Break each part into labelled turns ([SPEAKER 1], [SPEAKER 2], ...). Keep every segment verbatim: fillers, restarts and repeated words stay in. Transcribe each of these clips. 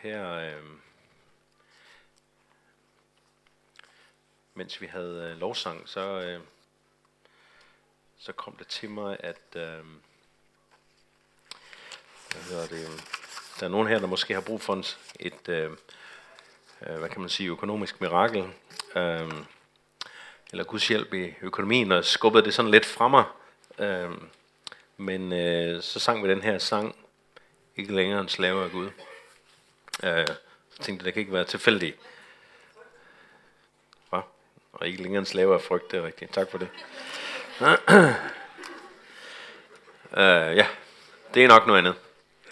[SPEAKER 1] her, øh, mens vi havde øh, lovsang, så, øh, så kom det til mig, at øh, hvad hedder det, der er nogen her, der måske har brug for en, et, øh, hvad kan man sige, økonomisk mirakel, øh, eller Guds hjælp i økonomien, og skubbede det sådan lidt fra mig. Øh, men øh, så sang vi den her sang, Ikke længere en slave af Gud. Øh, så tænkte jeg, det kan ikke være tilfældigt. Hva? Og ikke længere en slave af frygt, det er rigtigt. Tak for det. øh, ja, det er nok noget andet.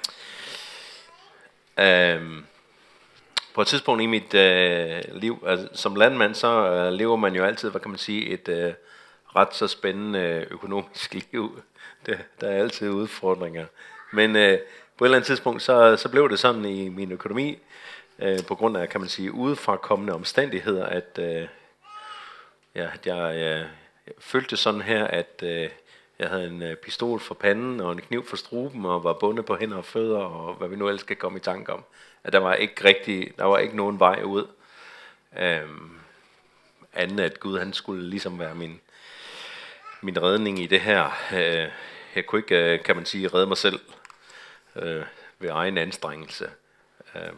[SPEAKER 1] Øh, på et tidspunkt i mit øh, liv, altså, som landmand, så øh, lever man jo altid, hvad kan man sige, et øh, ret så spændende økonomisk liv. Det, der er altid udfordringer. Men øh, på et eller andet tidspunkt, så, så blev det sådan i min økonomi, øh, på grund af, kan man sige, udefrakommende omstændigheder, at, øh, ja, at jeg, øh, jeg følte sådan her, at øh, jeg havde en øh, pistol for panden og en kniv for struben og var bundet på hænder og fødder og hvad vi nu ellers skal komme i tanke om. At der var ikke rigtig, der var ikke nogen vej ud. Øh, anden at Gud, han skulle ligesom være min, min redning i det her. Øh, jeg kunne ikke, kan man sige, redde mig selv øh, ved egen anstrengelse. Øh,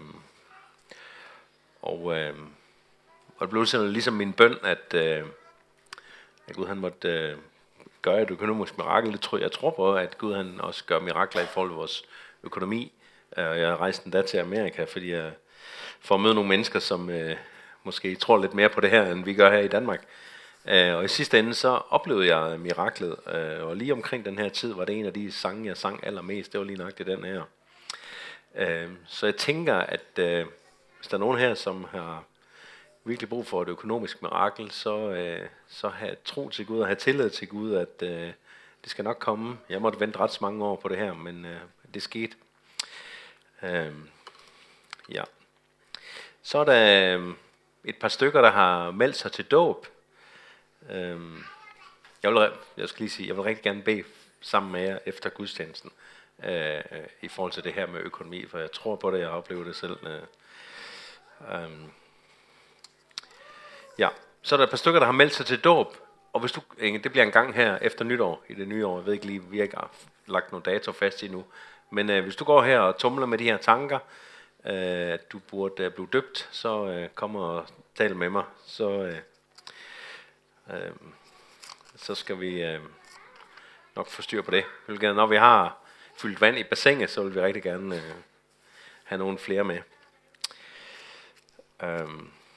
[SPEAKER 1] og, øh, og det blev sådan ligesom min bøn, at, øh, at Gud han måtte øh, gøre et økonomisk mirakel. Det tror, jeg tror på, at Gud han også gør mirakler i forhold til vores økonomi. Og jeg rejste endda til Amerika, fordi jeg får at møde nogle mennesker, som øh, måske tror lidt mere på det her, end vi gør her i Danmark. Uh, og i sidste ende så oplevede jeg miraklet, uh, og lige omkring den her tid var det en af de sange, jeg sang allermest. Det var lige nok det den her. Uh, så jeg tænker, at uh, hvis der er nogen her, som har virkelig brug for et økonomisk mirakel, så, uh, så have tro til Gud og have tillid til Gud, at uh, det skal nok komme. Jeg måtte vente ret mange år på det her, men uh, det skete. Uh, ja. Så er der uh, et par stykker, der har meldt sig til dåb. Øhm, jeg, vil, jeg skal lige sige, jeg vil rigtig gerne bede sammen med jer efter gudstjenesten øh, i forhold til det her med økonomi, for jeg tror på det, jeg har oplevet det selv. Øh, øh. Ja, så er der et par stykker, der har meldt sig til dåb, og hvis du, det bliver en gang her efter nytår, i det nye år, jeg ved ikke lige, vi har ikke lagt nogle dato fast endnu, men øh, hvis du går her og tumler med de her tanker, øh, at du burde øh, blive døbt, så øh, kom og tal med mig, så øh, Øh, så skal vi øh, nok få styr på det. Når vi har fyldt vand i bassinet, så vil vi rigtig gerne øh, have nogle flere med. Øh.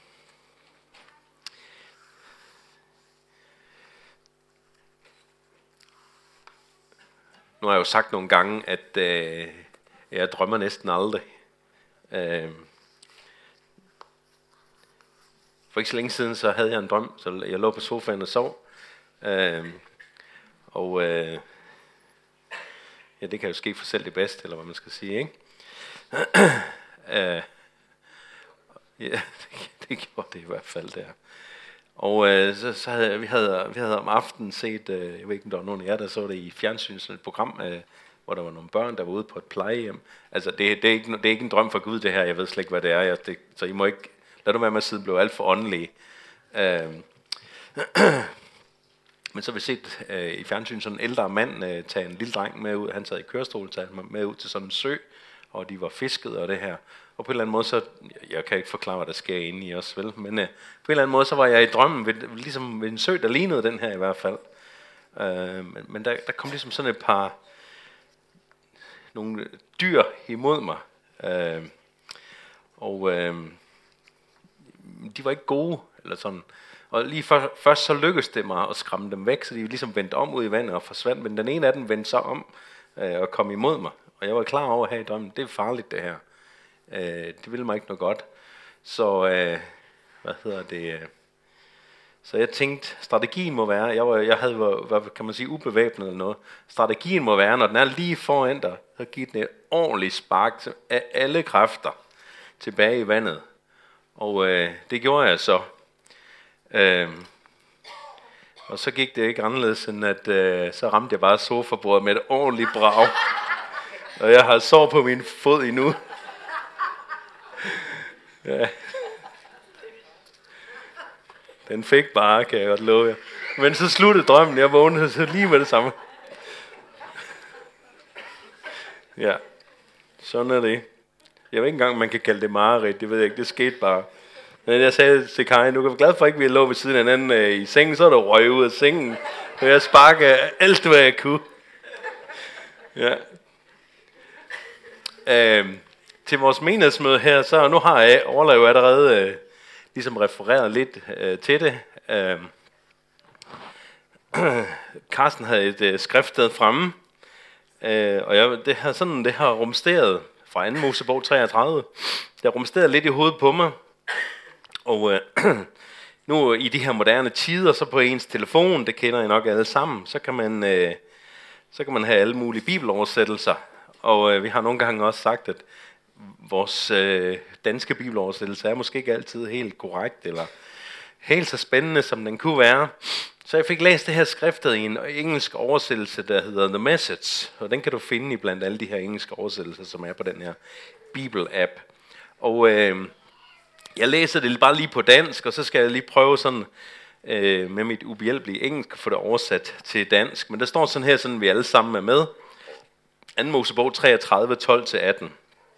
[SPEAKER 1] Nu har jeg jo sagt nogle gange, at øh, jeg drømmer næsten aldrig. Øh. For ikke så længe siden, så havde jeg en drøm, så jeg lå på sofaen og sov. Øh, og øh, ja, det kan jo ske for selv det bedste, eller hvad man skal sige, ikke? øh, ja, det, det gjorde det i hvert fald der. Og øh, så, så havde vi havde vi havde om aftenen set, øh, jeg ved ikke om der var nogen af jer, der så det i fjernsyn, sådan et program, øh, hvor der var nogle børn, der var ude på et plejehjem. Altså, det, det, er ikke, det er ikke en drøm for Gud, det her. Jeg ved slet ikke, hvad det er. Jeg, det, så I må ikke lad du være med at sidde og blive alt for åndelige. Øh, men så har vi set øh, i fjernsyn sådan en ældre mand øh, tage en lille dreng med ud. Han sad i kørestol, tage ham med ud til sådan en sø, og de var fisket og det her. Og på en eller anden måde, så, jeg kan ikke forklare, hvad der sker inde i os, vel? Men øh, på en eller anden måde, så var jeg i drømmen, ved, ligesom ved en sø, der lignede den her i hvert fald. Øh, men men der, der kom ligesom sådan et par, nogle dyr imod mig. Øh, og øh, de var ikke gode, eller sådan. Og lige for, først så lykkedes det mig at skræmme dem væk, så de ligesom vendte om ud i vandet og forsvandt. Men den ene af dem vendte så om øh, og kom imod mig. Og jeg var klar over her i drømmen, det er farligt det her. Øh, det ville mig ikke noget godt. Så, øh, hvad hedder det? Øh, så jeg tænkte, strategien må være, jeg, var, jeg havde, hvad kan man sige, ubevæbnet eller noget. Strategien må være, når den er lige foran dig, så giv den et ordentligt spark af alle kræfter tilbage i vandet. Og øh, det gjorde jeg så. Øh, og så gik det ikke anderledes, end at øh, så ramte jeg bare sofabordet med et ordentligt brag. Og jeg har sår på min fod endnu. Ja. Den fik bare, kan jeg godt love jer. Men så sluttede drømmen. Jeg vågnede så lige med det samme. Ja, sådan er det. Jeg ved ikke engang, man kan kalde det mareridt. Det ved jeg ikke. Det skete bare. Men jeg sagde til Karin, du kan være glad for, at ikke vi lå ved siden af hinanden øh, i sengen. Så er der røg ud af sengen. Og jeg sparkede alt, hvad jeg kunne. Ja. Øh, til vores menighedsmøde her, så nu har jeg Orla jo allerede øh, ligesom refereret lidt øh, til det. Øh, Carsten havde et øh, skriftsted fremme, øh, og jeg, det har sådan det har rumsteret fra anden Mosebog treogtredive. Det har rumsteret lidt i hovedet på mig. Og øh, nu i de her moderne tider, så på ens telefon, det kender I nok alle sammen, så kan man øh, så kan man have alle mulige bibeloversættelser. Og øh, vi har nogle gange også sagt, at vores øh, danske bibeloversættelse er måske ikke altid helt korrekt, eller helt så spændende, som den kunne være. Så jeg fik læst det her skriftet i en engelsk oversættelse, der hedder The Message. Og den kan du finde i blandt alle de her engelske oversættelser, som er på den her Bibel-app. Og øh, jeg læser det bare lige på dansk, og så skal jeg lige prøve sådan øh, med mit ubehjælpelige engelsk at få det oversat til dansk. Men der står sådan her, sådan vi alle sammen er med. anden Mosebog treogtredive, tolv til atten.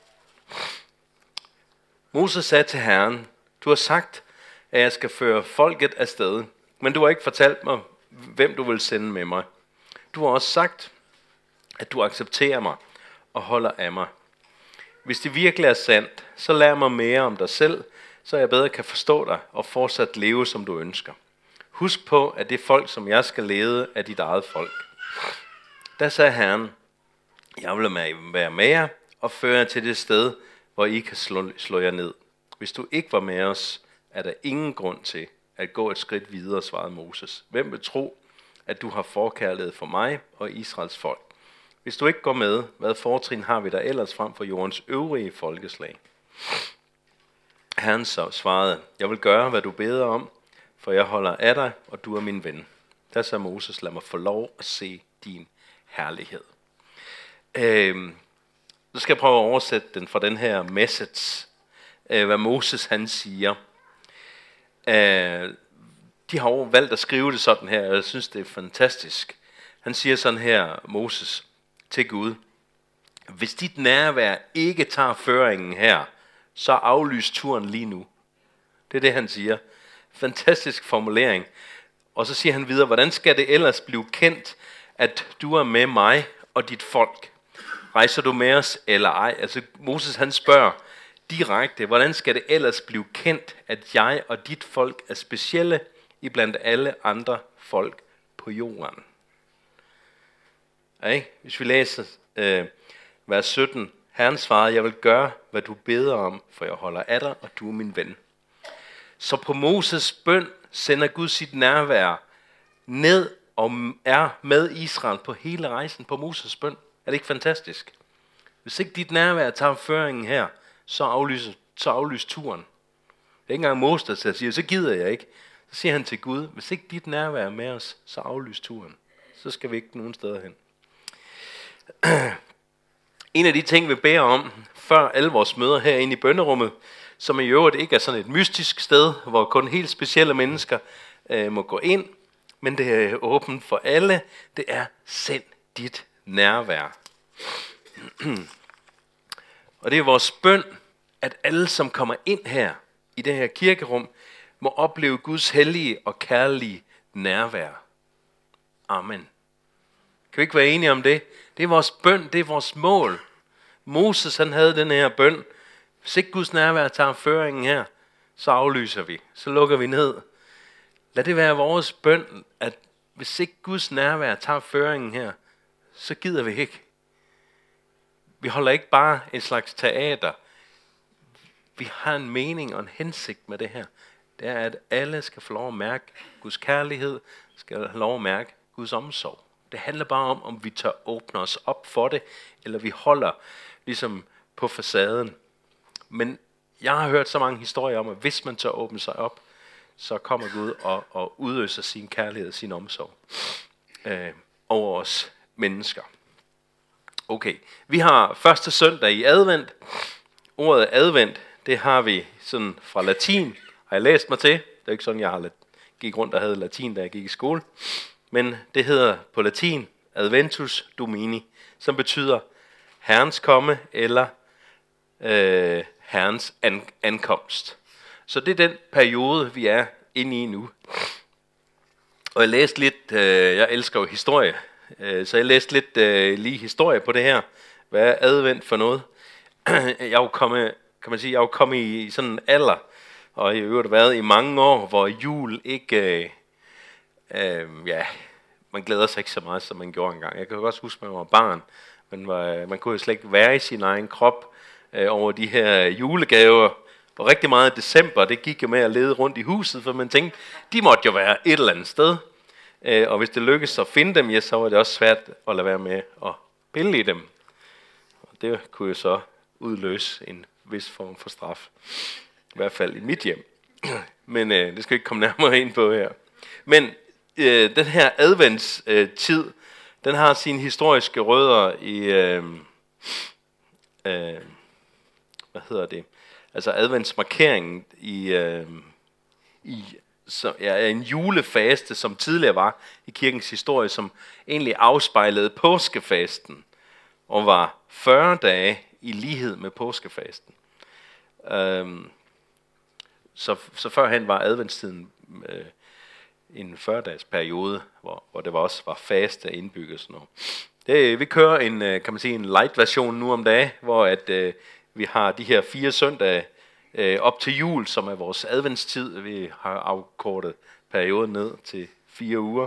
[SPEAKER 1] Moses sagde til Herren, du har sagt, at jeg skal føre folket afsted, men du har ikke fortalt mig, hvem du vil sende med mig. Du har også sagt, at du accepterer mig og holder af mig. Hvis det virkelig er sandt, så lær mig mere om dig selv, så jeg bedre kan forstå dig og fortsat leve, som du ønsker. Husk på, at det folk, som jeg skal lede, er dit eget folk. Da sagde Herren, jeg vil være med jer og føre jer til det sted, hvor I kan slå, slå jer ned. Hvis du ikke var med os, er der ingen grund til at gå et skridt videre, svarede Moses. Hvem vil tro, at du har forkærlighed for mig og Israels folk? Hvis du ikke går med, hvad fortrin har vi der ellers frem for jordens øvrige folkeslag? Herren så svarede, jeg vil gøre, hvad du beder om, for jeg holder af dig, og du er min ven. Der sagde Moses, lad mig få lov at se din herlighed. Øhm, så skal jeg prøve at oversætte den fra den her message, øh, hvad Moses han siger. Øh, de har jo valgt at skrive det sådan her, og jeg synes det er fantastisk. Han siger sådan her, Moses, til Gud, hvis dit nærvær ikke tager føringen her, så aflys turen lige nu. Det er det han siger. Fantastisk formulering. Og så siger han videre, hvordan skal det ellers blive kendt, at du er med mig og dit folk? Rejser du med os eller ej? Altså Moses han spørger direkte, hvordan skal det ellers blive kendt, at jeg og dit folk er specielle i blandt alle andre folk på jorden? Ja, hvis vi læser øh, vers sytten, Herren svarede, jeg vil gøre, hvad du beder om, for jeg holder af dig, og du er min ven. Så på Moses bøn sender Gud sit nærvær ned og er med Israel på hele rejsen på Moses bøn. Er det ikke fantastisk? Hvis ikke dit nærvær tager føringen her, så aflyser så aflys turen. Det er ikke engang Moses, der siger, så gider jeg ikke. Så siger han til Gud, hvis ikke dit nærvær er med os, så aflys turen. Så skal vi ikke nogen steder hen. En af de ting, vi beder om, før alle vores møder herinde i bønnerummet, som i øvrigt ikke er sådan et mystisk sted, hvor kun helt specielle mennesker øh, må gå ind, men det er åbent for alle, det er, send dit nærvær. Og det er vores bøn, at alle, som kommer ind her i det her kirkerum, må opleve Guds hellige og kærlige nærvær. Amen. Kan vi ikke være enige om det? Det er vores bøn, det er vores mål. Moses han havde den her bøn. Hvis ikke Guds nærvær tager føringen her, så aflyser vi. Så lukker vi ned. Lad det være vores bøn, at hvis ikke Guds nærvær tager føringen her, så gider vi ikke. Vi holder ikke bare en slags teater. Vi har en mening og en hensigt med det her. Det er, at alle skal få lov at mærke Guds kærlighed, skal have lov at mærke Guds omsorg. Det handler bare om, om vi tør åbne os op for det, eller vi holder ligesom på facaden. Men jeg har hørt så mange historier om, at hvis man tør åbne sig op, så kommer Gud og, og udøser sin kærlighed og sin omsorg øh, over os mennesker. Okay, vi har første søndag i advent. Ordet advent, det har vi sådan fra latin, har jeg læst mig til. Det er ikke sådan, jeg har gik rundt og havde latin, da jeg gik i skole. Men det hedder på latin Adventus Domini, som betyder Herrens komme eller øh, Herrens an- ankomst. Så det er den periode, vi er inde i nu. Og jeg læste lidt, øh, jeg elsker jo historie, øh, så jeg læste lidt øh, lige historie på det her. Hvad er advent for noget? Jeg er jo kommet, kan man sige, jeg er jo kommet i sådan en alder, og jeg har jo været i mange år, hvor jul ikke, øh, øh, ja, man glæder sig ikke så meget, som man gjorde engang. Jeg kan jo også huske, at man var barn, men var, man kunne jo slet ikke være i sin egen krop øh, over de her julegaver. Og rigtig meget i december, det gik jo med at lede rundt i huset, for man tænkte, de måtte jo være et eller andet sted. Øh, og hvis det lykkedes at finde dem, ja, så var det også svært at lade være med at pille i dem. Og det kunne jo så udløse en vis form for straf. I hvert fald i mit hjem. Men øh, det skal vi ikke komme nærmere ind på her. Men øh, den her adventstid, øh, den har sine historiske rødder i, øh, øh, hvad hedder det? Altså adventsmarkeringen i, øh, i så, ja, en julefaste, som tidligere var i kirkens historie, som egentlig afspejlede påskefasten, og var fyrre dage i lighed med påskefasten. Øhm, så, så førhen var adventstiden øh, en fyrre-dages periode, hvor, hvor det var også var faste indbygget sådan noget. Det, vi kører en, kan man sige, en light version nu om dagen, hvor at, øh, vi har de her fire søndage øh, op til jul, som er vores adventstid. Vi har afkortet perioden ned til fire uger.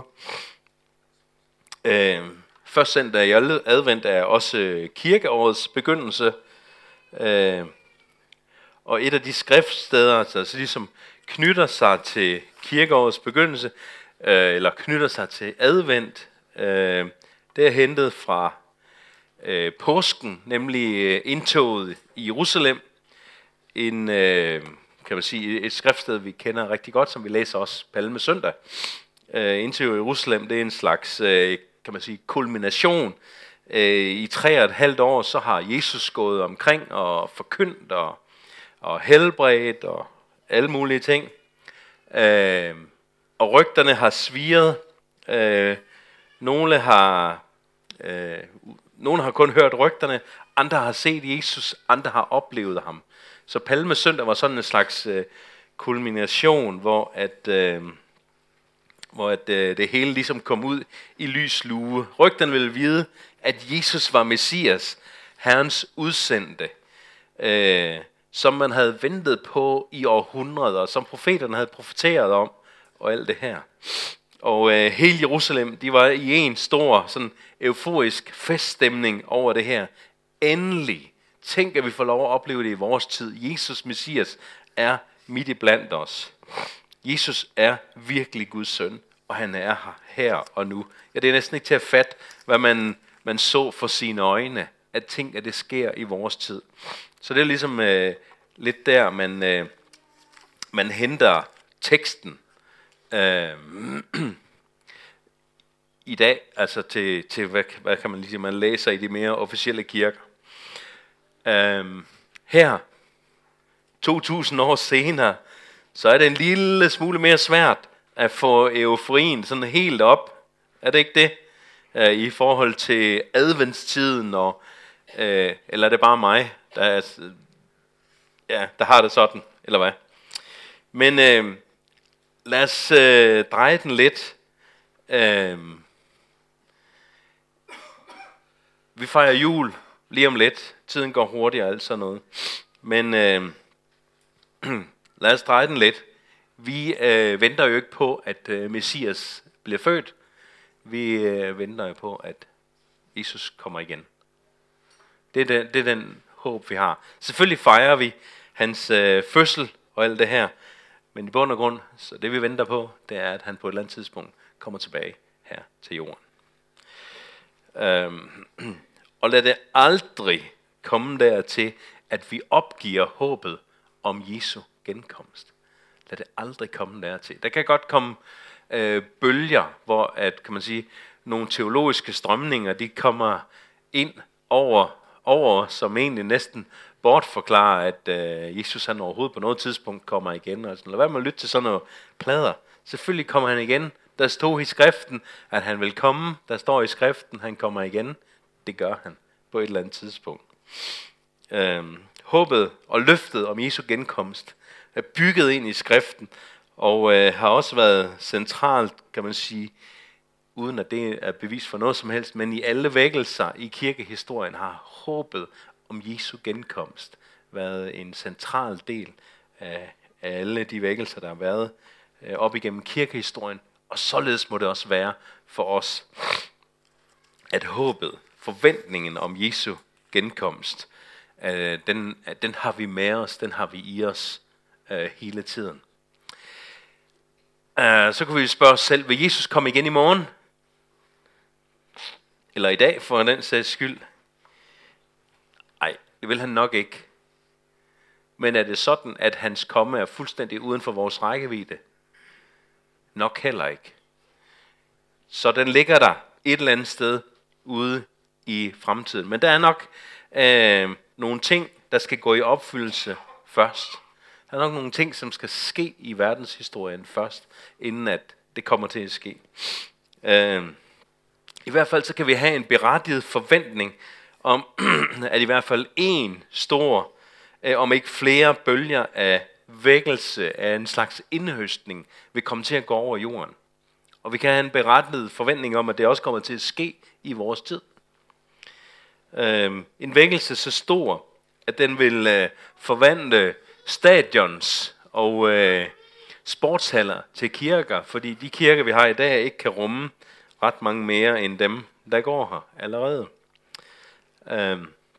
[SPEAKER 1] Øh, Første søndag i advent er også kirkeårets begyndelse. Øh, og et af de skriftsteder, altså ligesom knytter sig til kirkeårets begyndelse, øh, eller knytter sig til advent, øh, det er hentet fra øh, påsken, nemlig øh, indtoget i Jerusalem. En, øh, kan man sige, et skriftsted, vi kender rigtig godt, som vi læser også Palmesøndag. Øh, indtoget i Jerusalem, det er en slags, øh, kan man sige, kulmination. Øh, I tre og et halvt år, så har Jesus gået omkring og forkyndt og, og helbredt og alle mulige ting. Øh, og rygterne har sviret. Øh, nogle har øh, nogle har kun hørt rygterne, andre har set Jesus, andre har oplevet ham. Så Palmesøndag var sådan en slags øh, kulmination, hvor at øh, hvor at øh, det hele ligesom kom ud i lys lue. Rygterne ville vide, at Jesus var Messias, Herrens udsendte, øh, som man havde ventet på i århundreder, som profeterne havde profeteret om, og alt det her. Og øh, hele Jerusalem, de var i en stor, sådan euforisk feststemning over det her. Endelig, tænk at vi får lov at opleve det i vores tid. Jesus Messias er midt i blandt os. Jesus er virkelig Guds søn, og han er her, her og nu. Ja, det er næsten ikke til at fatte, hvad man, man så for sine øjne, at tænke, at det sker i vores tid. Så det er ligesom øh, lidt der, man, øh, man henter teksten øh, i dag, altså til, til hvad, hvad kan man lige sige, man læser i de mere officielle kirker. Øh, her, to tusind år senere, så er det en lille smule mere svært at få euforien sådan helt op. Er det ikke det? Øh, I forhold til adventstiden, og, øh, eller er det bare mig, der, er, ja, der har det sådan, eller hvad? Men øh, lad os øh, dreje den lidt. Øh, vi fejrer jul lige om lidt. Tiden går hurtigt og alt sådan noget. Men øh, lad os dreje den lidt. Vi øh, venter jo ikke på, at øh, Messias bliver født. Vi øh, venter jo på, at Jesus kommer igen. Det er den, det er den håb, vi har. Selvfølgelig fejrer vi hans øh, fødsel og alt det her. Men i bund og grund, så det vi venter på, det er, at han på et eller andet tidspunkt kommer tilbage her til jorden. Øhm, og lad det aldrig komme dertil, at vi opgiver håbet om Jesu genkomst. Lad det aldrig komme dertil. Der kan godt komme øh, bølger, hvor at, kan man sige, nogle teologiske strømninger, de kommer ind over, over som egentlig næsten bortforklare, at øh, Jesus han overhovedet på noget tidspunkt kommer igen. Og sådan. Lad være med at lytte til sådan noget plader. Selvfølgelig kommer han igen. Der stod i skriften, at han vil komme. Der står i skriften, at han kommer igen. Det gør han på et eller andet tidspunkt. Øhm, håbet og løftet om Jesu genkomst er bygget ind i skriften, og øh, har også været centralt, kan man sige, uden at det er bevis for noget som helst, men i alle vækkelser i kirkehistorien har håbet om Jesu genkomst været en central del af, af alle de vækkelser, der har været øh, op igennem kirkehistorien. Og således må det også være for os, at håbet, forventningen om Jesu genkomst, øh, den, den har vi med os, den har vi i os øh, hele tiden. Uh, så kan vi spørge os selv, vil Jesus komme igen i morgen? Eller i dag, for den sags skyld? Nej, det vil han nok ikke. Men er det sådan, at hans komme er fuldstændig uden for vores rækkevidde? Nok heller ikke. Så den ligger der et eller andet sted ude i fremtiden. Men der er nok øh, nogle ting, der skal gå i opfyldelse først. Der er nok nogle ting, som skal ske i verdenshistorien først, inden at det kommer til at ske. Øh, I hvert fald så kan vi have en berettiget forventning om, at i hvert fald en stor, øh, om ikke flere bølger af vækkelse, af en slags indhøstning, vil komme til at gå over jorden. Og vi kan have en berettiget forventning om, at det også kommer til at ske i vores tid. Øh, en vækkelse så stor, at den vil øh, forvandle stadions og øh, sportshaller til kirker, fordi de kirker, vi har i dag, ikke kan rumme ret mange mere end dem, der går her allerede. Øh,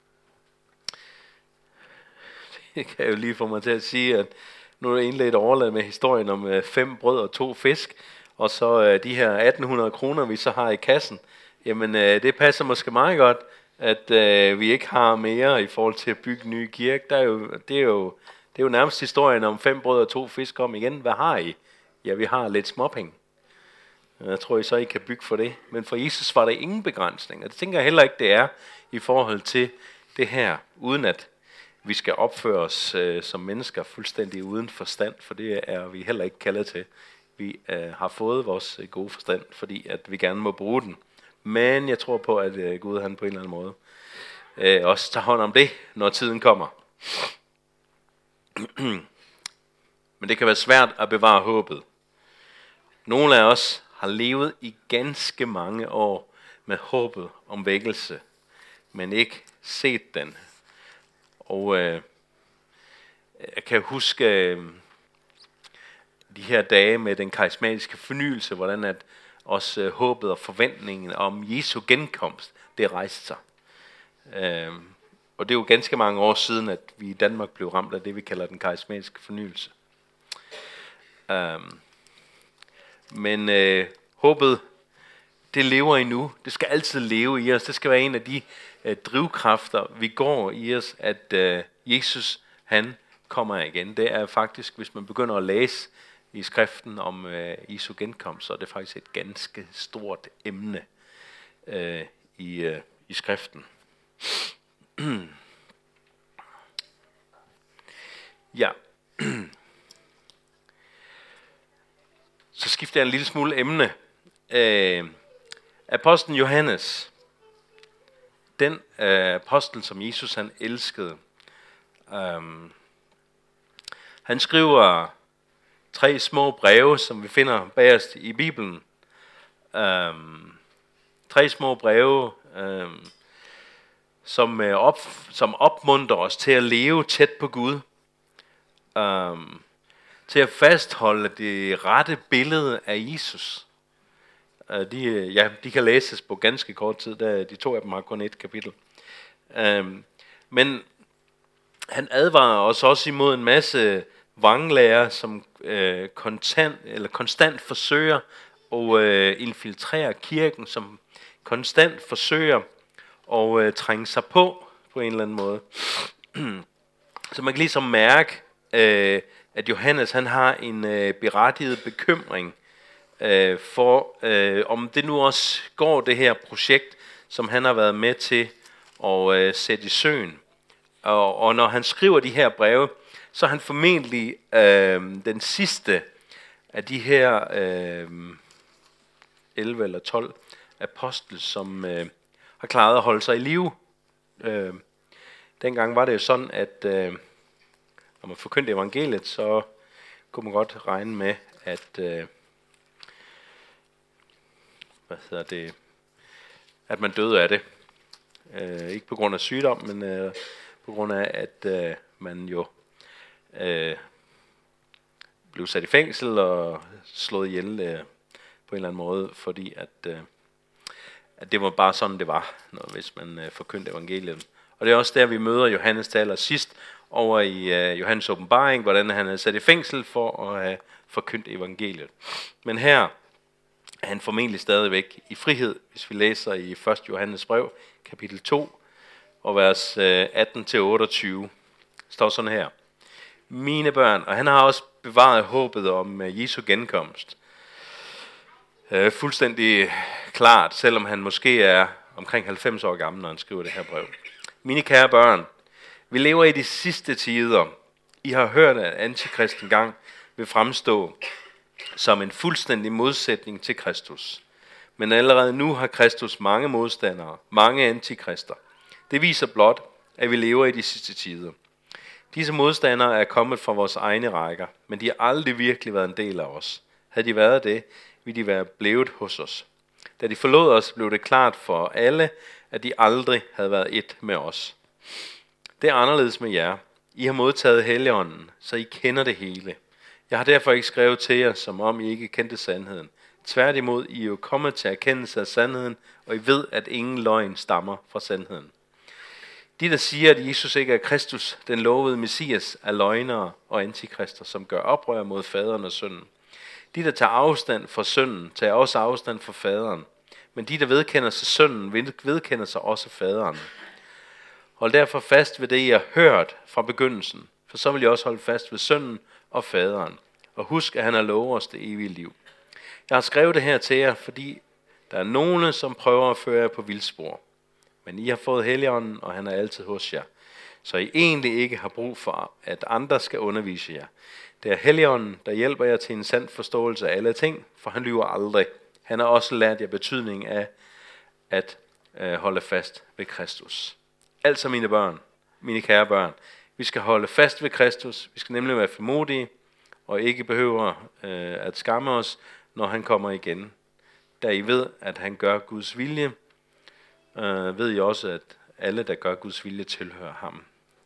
[SPEAKER 1] det kan jo lige få mig til at sige, at nu er det indledt overladet med historien om øh, fem brød og to fisk, og så øh, de her atten hundrede kroner, vi så har i kassen. Jamen, øh, det passer måske meget godt, at øh, vi ikke har mere i forhold til at bygge nye kirke. Der er jo, det, er jo, det er jo nærmest historien om fem brød og to fisk om igen. Hvad har I? Ja, vi har lidt småpenge. Jeg tror I så, I kan bygge for det. Men for Jesus var der ingen begrænsning. Og det tænker jeg heller ikke, det er i forhold til det her, uden at vi skal opføre os øh, som mennesker fuldstændig uden forstand, for det er vi heller ikke kaldet til. Vi øh, har fået vores øh, gode forstand, fordi at vi gerne må bruge den. Men jeg tror på, at øh, Gud han på en eller anden måde øh, også tager hånd om det, når tiden kommer. Men det kan være svært at bevare håbet. Nogle af os har levet i ganske mange år med håbet om vækkelse, men ikke set den. Og øh, jeg kan huske øh, de her dage med den karismatiske fornyelse, hvordan at også øh, håbet og forventningen om Jesu genkomst, det rejste sig. Øh, og det er jo ganske mange år siden, at vi i Danmark blev ramt af det, vi kalder den karismatiske fornyelse. Øh, men øh, håbet, det lever endnu. Det skal altid leve i os. Det skal være en af de øh, drivkræfter, vi går i os, at øh, Jesus, han kommer igen. Det er faktisk, hvis man begynder at læse i skriften om øh, Jesu genkomst, så er det faktisk et ganske stort emne øh, i, øh, i skriften. Ja. Så skifter jeg en lille smule emne. Øh, Apostlen Johannes, den øh, apostel, som Jesus han elskede, øh, han skriver tre små breve, som vi finder bagerst i Bibelen. Øh, tre små breve, øh, som, øh, op, som opmuntrer os til at leve tæt på Gud. Øh, til at fastholde det rette billede af Jesus. De, ja, de kan læses på ganske kort tid, da de to af dem har kun et kapitel. Um, men han advarer os også imod en masse vranglærer, som uh, konstant, eller konstant forsøger at uh, infiltrere kirken, som konstant forsøger at uh, trænge sig på, på en eller anden måde. Så man kan ligesom mærke, uh, at Johannes han har en uh, berettiget bekymring uh, for, uh, om det nu også går det her projekt, som han har været med til at uh, sætte i søen. og, og når han skriver de her breve, så er han formentlig øh, den sidste af de her øh, elleve eller tolv apostel, som øh, har klaret at holde sig i live. Øh, dengang var det jo sådan, at øh, når man forkyndte evangeliet, så kunne man godt regne med, at øh, hvad hedder det, at man døde af det. Øh, ikke på grund af sygdom, men øh, på grund af, at øh, man jo øh, blev sat i fængsel og slået ihjel øh, på en eller anden måde, fordi at, øh, at det var bare sådan, det var, når, hvis man øh, forkyndte evangeliet. Og det er også der, vi møder Johannes til allersidst over i øh, Johannes åbenbaring, hvordan han er sat i fængsel for at have forkyndt evangeliet. Men her er han formentlig stadigvæk i frihed, hvis vi læser i første Johannes brev, kapitel to, og vers atten til otteogtyve. Står sådan her. Mine børn, og han har også bevaret håbet om Jesu genkomst. Øh, fuldstændig klart, selvom han måske er omkring halvfems år gammel, når han skriver det her brev. Mine kære børn, vi lever i de sidste tider. I har hørt, at Antikrist engang vil fremstå som en fuldstændig modsætning til Kristus. Men allerede nu har Kristus mange modstandere, mange antikrister. Det viser blot, at vi lever i de sidste tider. Disse modstandere er kommet fra vores egne rækker, men de har aldrig virkelig været en del af os. Havde de været det, ville de være blevet hos os. Da de forlod os, blev det klart for alle, at de aldrig havde været et med os. Det er anderledes med jer. I har modtaget Helligånden, så I kender det hele. Jeg har derfor ikke skrevet til jer, som om I ikke kendte sandheden. Tværtimod, I er jo kommet til erkendelse af sandheden, og I ved, at ingen løgn stammer fra sandheden. De, der siger, at Jesus ikke er Kristus, den lovede Messias, er løgnere og antikrister, som gør oprør mod faderen og sønnen. De, der tager afstand fra sønnen, tager også afstand fra faderen. Men de, der vedkender sig sønnen, vedkender sig også faderen. Hold derfor fast ved det, I har hørt fra begyndelsen, for så vil jeg også holde fast ved sønnen og faderen. Og husk, at han har lovet os det evige liv. Jeg har skrevet det her til jer, fordi der er nogen, som prøver at føre jer på vildspor. Men I har fået Helligånden, og han er altid hos jer. Så I egentlig ikke har brug for, at andre skal undervise jer. Det er Helligånden, der hjælper jer til en sand forståelse af alle ting, for han lyver aldrig. Han har også lært jer betydningen af at øh, holde fast ved Kristus. Altså mine børn, mine kære børn, vi skal holde fast ved Kristus. Vi skal nemlig være frimodige og ikke behøver øh, at skamme os, når han kommer igen. Da I ved, at han gør Guds vilje, øh, ved I også, at alle, der gør Guds vilje, tilhører ham.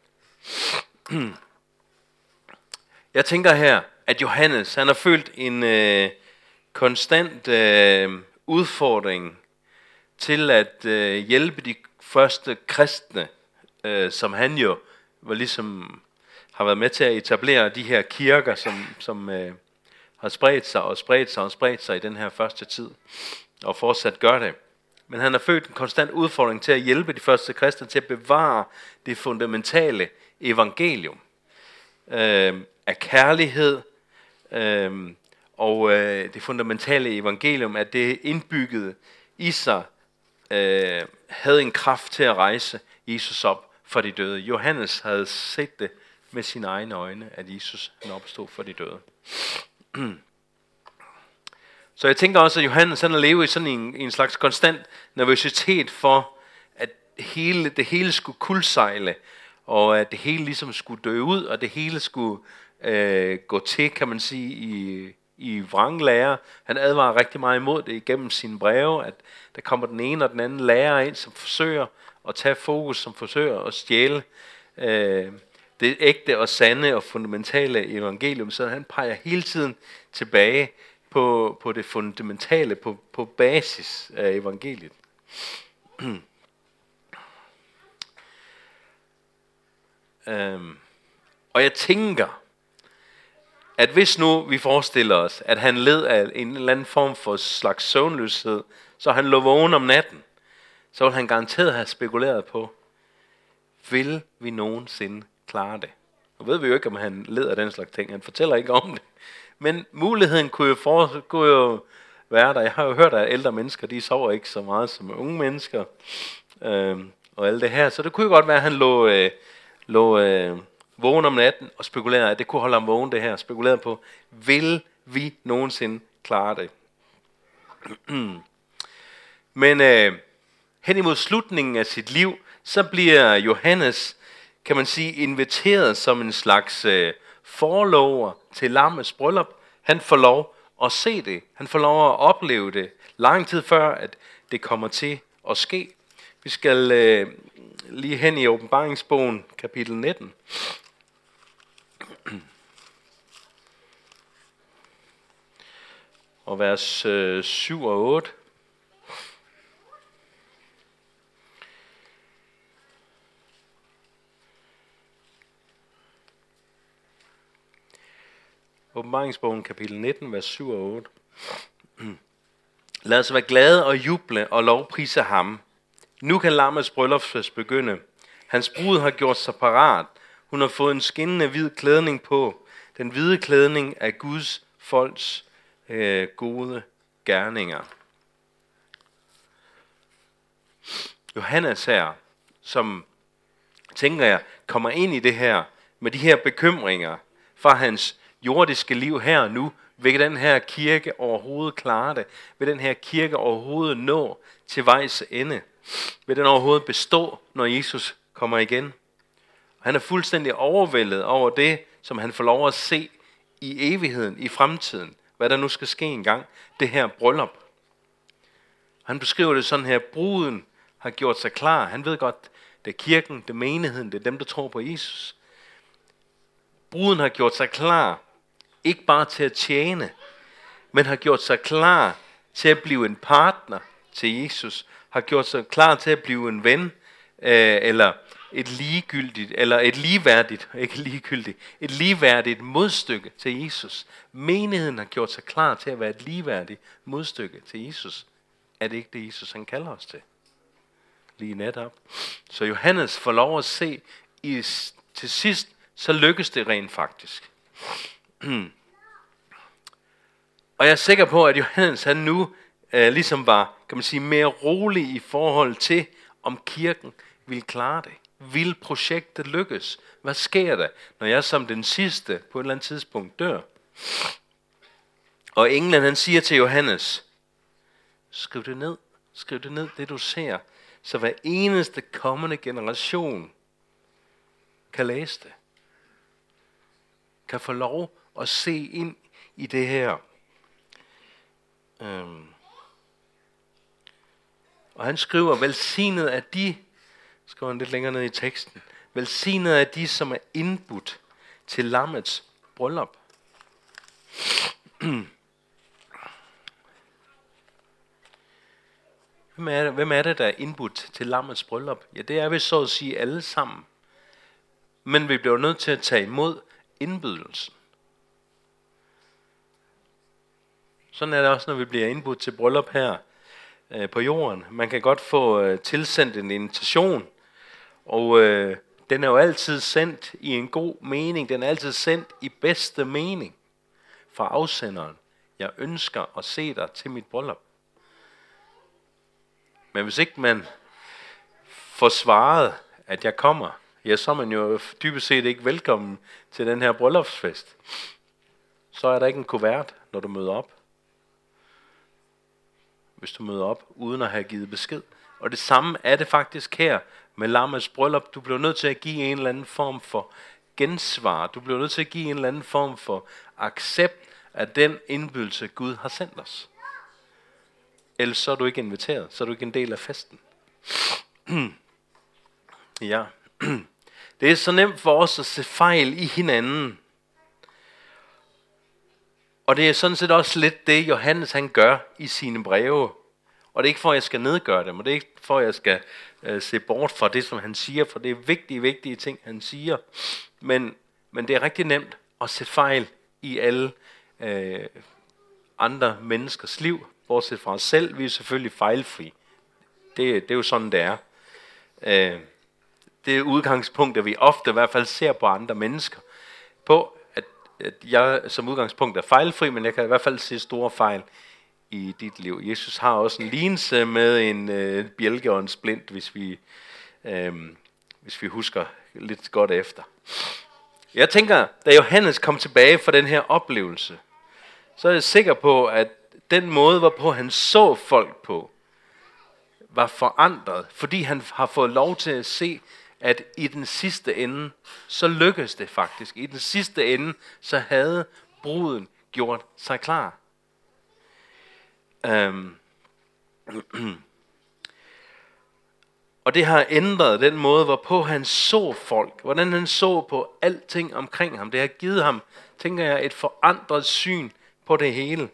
[SPEAKER 1] Jeg tænker her, at Johannes, han har følt en øh, konstant øh, udfordring til at øh, hjælpe de første kristne, øh, som han jo var ligesom har været med til at etablere de her kirker, som, som øh, har spredt sig og spredt sig og spredt sig i den her første tid, og fortsat gør det. Men han har følt en konstant udfordring til at hjælpe de første kristne til at bevare det fundamentale evangelium øh, af kærlighed, øh, og øh, det fundamentale evangelium, at det indbygget i sig øh, havde en kraft til at rejse Jesus op for de døde. Johannes havde set det med sine egne øjne, at Jesus han opstod for de døde. Så jeg tænker også, at Johannes han har levet i sådan en, en slags konstant nervøsitet for, at hele, det hele skulle kuldsejle, og at det hele ligesom skulle dø ud, og det hele skulle øh, gå til, kan man sige, i, i vranglære. Han advarer rigtig meget imod det igennem sine breve, at der kommer den ene og den anden lærer ind, som forsøger at tage fokus, som forsøger at stjæle øh, det ægte og sande og fundamentale evangelium. Så han peger hele tiden tilbage på, på det fundamentale, på, på basis af evangeliet. øhm, og jeg tænker, at hvis nu vi forestiller os, at han led af en eller anden form for slags søvnløshed, så han lå vågen om natten, så vil han garanteret have spekuleret på, vil vi nogensinde klare det? Nu ved vi jo ikke, om han led af den slags ting. Han fortæller ikke om det. Men muligheden kunne jo, for, kunne jo være der. Jeg har jo hørt, at ældre mennesker, de sover ikke så meget som unge mennesker. Øhm, og alt det her. Så det kunne jo godt være, at han lå, øh, lå øh, vågen om natten og spekulerede, at det kunne holde ham vågen det her, spekulerede på, vil vi nogensinde klare det? Men øh, hen imod slutningen af sit liv, så bliver Johannes, kan man sige, inviteret som en slags øh, forlover til lammets bryllup. Han får lov at se det. Han får lov at opleve det lang tid før, at det kommer til at ske. Vi skal øh, lige hen i Åbenbaringsbogen, kapitel nitten. Og vers øh, syv og otte. Åbenbaringsbogen, kapitel nitten, vers syv og otte. Lad os være glade og juble og lovprise ham. Nu kan lammets bryllupsfest begynde. Hans brud har gjort sig parat. Hun har fået en skinnende hvid klædning på. Den hvide klædning er Guds folks øh, gode gerninger. Johannes her, som tænker jeg, kommer ind i det her med de her bekymringer fra hans jordiske liv her og nu. Vil den her kirke overhovedet klare det? Vil den her kirke overhovedet nå til vejs ende? Vil den overhovedet bestå, når Jesus kommer igen? Han er fuldstændig overvældet over det, som han får lov at se i evigheden, i fremtiden. Hvad der nu skal ske engang. Det her bryllup. Han beskriver det sådan her. Bruden har gjort sig klar. Han ved godt, det er kirken, det er menigheden, det er dem, der tror på Jesus. Bruden har gjort sig klar. Ikke bare til at tjene, men har gjort sig klar til at blive en partner til Jesus. Har gjort sig klar til at blive en ven, øh, eller et ligegyldigt, eller et ligeværdigt, ikke ligegyldigt, et ligeværdigt modstykke til Jesus. Menigheden har gjort sig klar til at være et ligeværdigt modstykke til Jesus. Er det ikke det, Jesus han kalder os til? Lige netop. Så Johannes får lov at se, i, til sidst, så lykkes det rent faktisk. Og jeg er sikker på, at Johannes han nu øh, ligesom var, kan man sige, mere rolig i forhold til, om kirken vil klare det. Vil projektet lykkes? Hvad sker der, når jeg som den sidste på et eller andet tidspunkt dør? Og englen han siger til Johannes, skriv det ned, skriv det ned, det du ser, så hver eneste kommende generation kan læse det. Kan få lov at se ind i det her. Øhm. Og han skriver, velsignet er de, skriver han lidt længere ned i teksten, velsignet er de, som er indbudt til lammets bryllup. Hvem er, det, hvem er det, der er indbudt til lammets bryllup? Ja, det er vi så at sige alle sammen. Men vi bliver nødt til at tage imod indbydelsen. Sådan er det også, når vi bliver indbudt til bryllup her øh, på jorden. Man kan godt få øh, tilsendt en invitation, og øh, den er jo altid sendt i en god mening. Den er altid sendt i bedste mening fra afsenderen. Jeg ønsker at se dig til mit bryllup. Men hvis ikke man får svaret, at jeg kommer, ja, så er man jo dybest set ikke velkommen til den her bryllupsfest. Så er der ikke en kuvert, når du møder op. Hvis du møder op, uden at have givet besked. Og det samme er det faktisk her med lammets bryllup. Du bliver nødt til at give en eller anden form for gensvar. Du bliver nødt til at give en eller anden form for accept af den indbydelse, Gud har sendt os. Ellers så er du ikke inviteret. Så er du ikke en del af festen. Ja. Det er så nemt for os at se fejl i hinanden. Og det er sådan set også lidt det, Johannes han gør i sine breve. Og det er ikke for, at jeg skal nedgøre dem, og det er ikke for, at jeg skal øh, se bort fra det, som han siger, for det er vigtige, vigtige ting, han siger. Men, men det er rigtig nemt at se fejl i alle øh, andre menneskers liv, bortset fra os selv. Vi er selvfølgelig fejlfri. Det, det er jo sådan, det er. Øh, det er udgangspunkt, at vi ofte i hvert fald ser på andre mennesker på, at, at jeg som udgangspunkt er fejlfri, men jeg kan i hvert fald se store fejl i dit liv. Jesus har også en lignelse med en øh, bjælke og en splint, hvis vi øh, hvis vi husker lidt godt efter. Jeg tænker, da Johannes kom tilbage fra den her oplevelse, så er jeg sikker på, at den måde, hvorpå han så folk på, var forandret, fordi han har fået lov til at se, at i den sidste ende, så lykkedes det faktisk. I den sidste ende, så havde bruden gjort sig klar. Um, og det har ændret den måde, hvorpå han så folk, hvordan han så på alting omkring ham. Det har givet ham, tænker jeg, et forandret syn på det hele.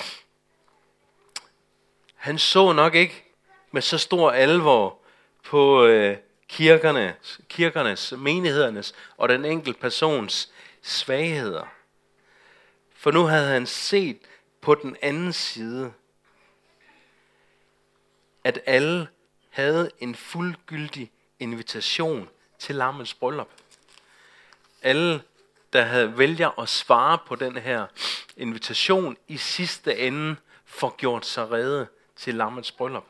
[SPEAKER 1] Han så nok ikke med så stor alvor på øh, kirkernes, kirkernes, menighedernes og den enkelte persons svagheder. For nu havde han set på den anden side, at alle havde en fuldgyldig invitation til lammets bryllup. Alle, der havde vælger at svare på den her invitation, i sidste ende får gjort sig rede til lammets bryllup.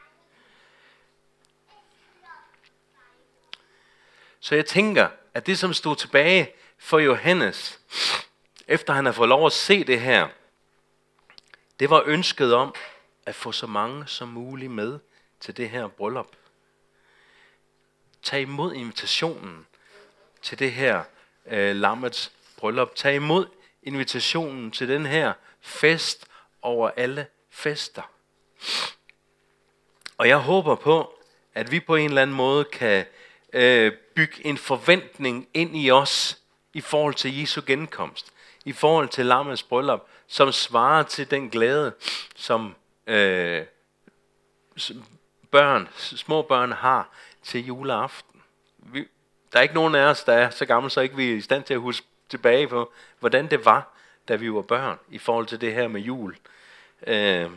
[SPEAKER 1] Så jeg tænker, at det som stod tilbage for Johannes, efter han har fået lov at se det her, det var ønsket om at få så mange som muligt med til det her bryllup. Tag imod invitationen til det her øh, lammets bryllup. Tag imod invitationen til den her fest over alle fester. Og jeg håber på, at vi på en eller anden måde kan øh, bygge en forventning ind i os i forhold til Jesu genkomst, i forhold til lammets bryllup, som svarer til den glæde, som øh, børn, små børn har til juleaften. Vi, der er ikke nogen af os, der er så gamle, så ikke vi er i stand til at huske tilbage på, hvordan det var, da vi var børn, i forhold til det her med jul. Øh,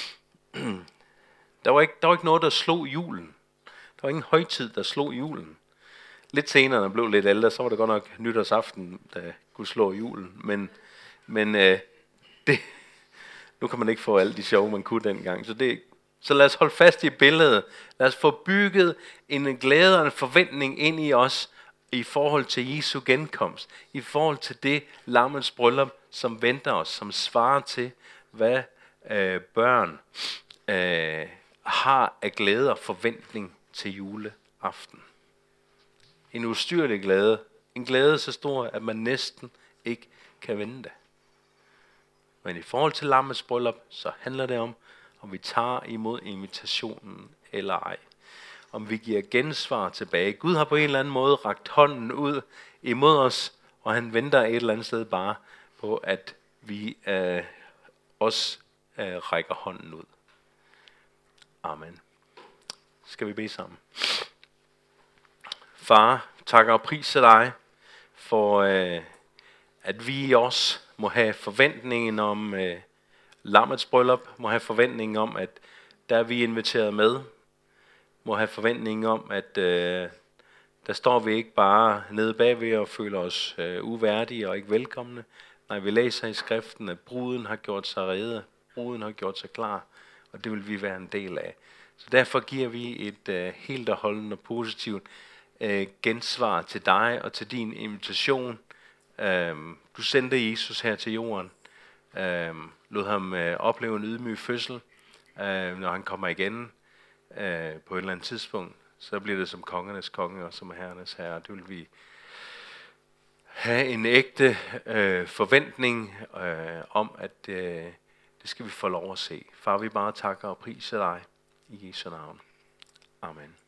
[SPEAKER 1] der, var ikke, der var ikke noget, der slog julen. Der var ingen højtid, der slog julen. Lidt senere, når jeg blev lidt ældre, så var det godt nok nytårsaften, der kunne slå julen. Men, men øh, det, nu kan man ikke få alle de sjove, man kunne dengang. Så, det, så lad os holde fast i billedet. Lad os få bygget en glæde og en forventning ind i os, i forhold til Jesu genkomst. I forhold til det lammets bryllup, som venter os, som svarer til, hvad øh, børn øh, har af glæde og forventning til juleaften. En ustyrlig glæde. En glæde så stor, at man næsten ikke kan vente. Men i forhold til lammets bryllup, så handler det om, om vi tager imod invitationen eller ej. Om vi giver gensvar tilbage. Gud har på en eller anden måde rakt hånden ud imod os, og han venter et eller andet sted bare på, at vi øh, også øh, rækker hånden ud. Amen. Skal vi bede sammen? Far, takker og priser dig for, øh, at vi også må have forventningen om øh, lammets bryllup, må have forventningen om, at der er vi inviteret med, må have forventningen om, at øh, der står vi ikke bare nede bagved og føler os øh, uværdige og ikke velkomne. Nej, vi læser i skriften, at bruden har gjort sig rede, bruden har gjort sig klar, og det vil vi være en del af. Så derfor giver vi et øh, helt og holdende og positivt øh, gensvar til dig og til din invitation. Øh, du sendte Jesus her til jorden, øh, lod ham øh, opleve en ydmyg fødsel, øh, når han kommer igen øh, på et eller andet tidspunkt. Så bliver det som kongernes konge og som herrenes herre. Det vil vi have en ægte øh, forventning øh, om, at øh, det skal vi få lov at se. Far, vi bare takker og priser dig i Jesu navn. Amen.